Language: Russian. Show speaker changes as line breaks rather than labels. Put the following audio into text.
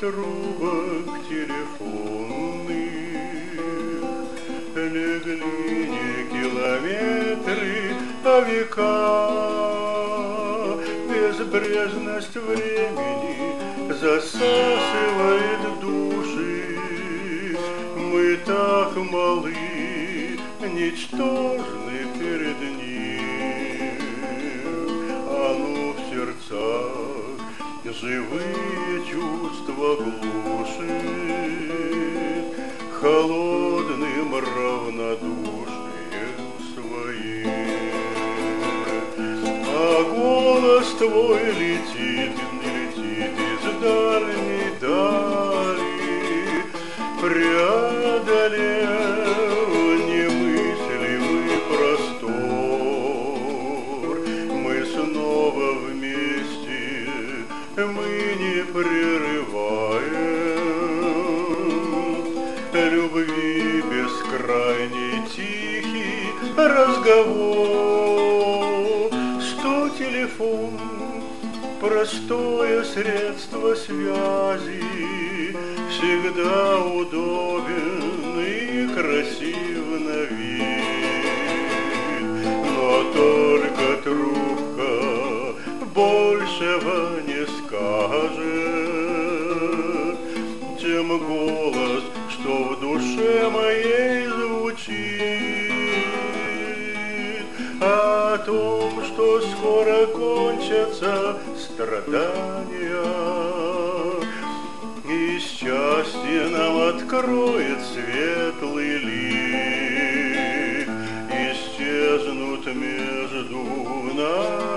трубок телефонных легли не километры, а века. Безбрежность времени засасывает души. Мы так малы, ничтожны перед ним. А ну в сердцах живые чувства глушит холодным равнодушием своим. А голос твой летит из дальней дали, преодолев немыслимый простор. Мы снова вместе, мы не прерываем любви бескрайний тихий разговор. Что телефон, простое средство связи, всегда удобен и красив на вид. Но только трубка большего не скажет, чем голос, что в душе моей звучит. О том, что скоро кончатся страдания, и счастье нам откроет светлый лик, исчезнут между нами